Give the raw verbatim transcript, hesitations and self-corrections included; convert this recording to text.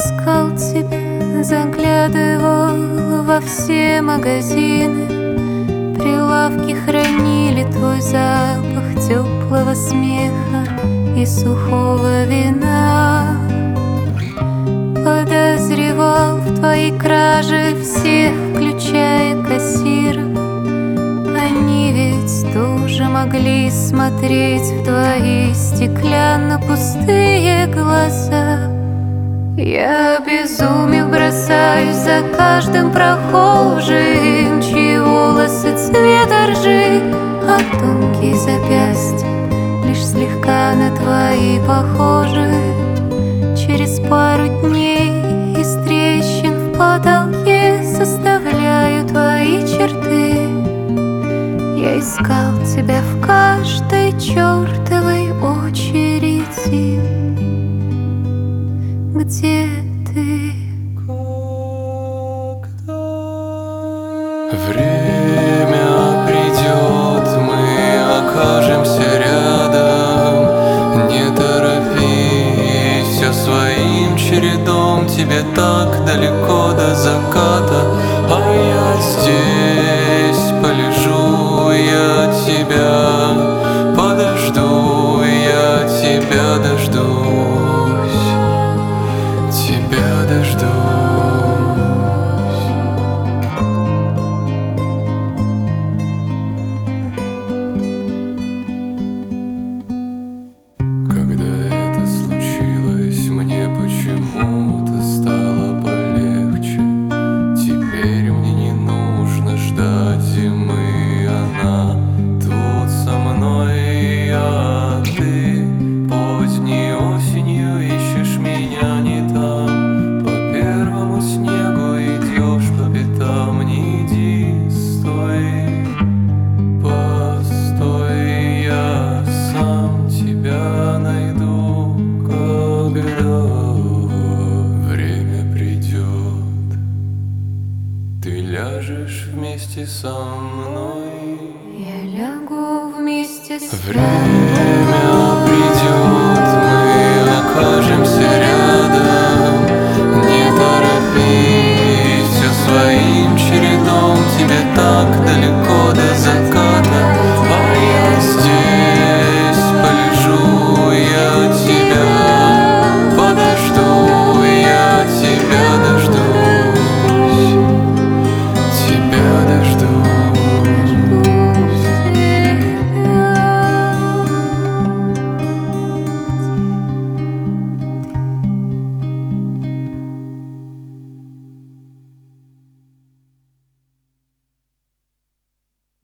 искал тебя, заглядывал во все магазины. Прилавки хранили твой запах теплого смеха и сухого вина. Подозревал в твоей краже всех, включая кассиров. Они ведь тоже могли смотреть в твои стеклянно-пустые глаза. Я обезумев бросаюсь за каждым прохожим, чьи волосы цвета ржи, а тонкие запястья лишь слегка на твои похожи. Через пару дней из трещин в потолке составляю твои черты. Я искал тебя в каждой чертовой очереди. Где ты? Когда время придет, мы окажемся рядом. Не торопись, все своим чередом. Тебе так далеко до заката, а я здесь полежу, я тебя подожду, я тебя дождусь, тебя дождусь. Когда это случилось, мне почему-то стало полегче. Теперь мне не нужно ждать зимы, она тут со мной, а ты поздней осенью ищешь меня не там. По первому снегу идешь по пятам, не иди, стой, постой, я сам тебя найду, когда время придет. Ты ляжешь вместе со мной, Я лягу вместе с тобой. время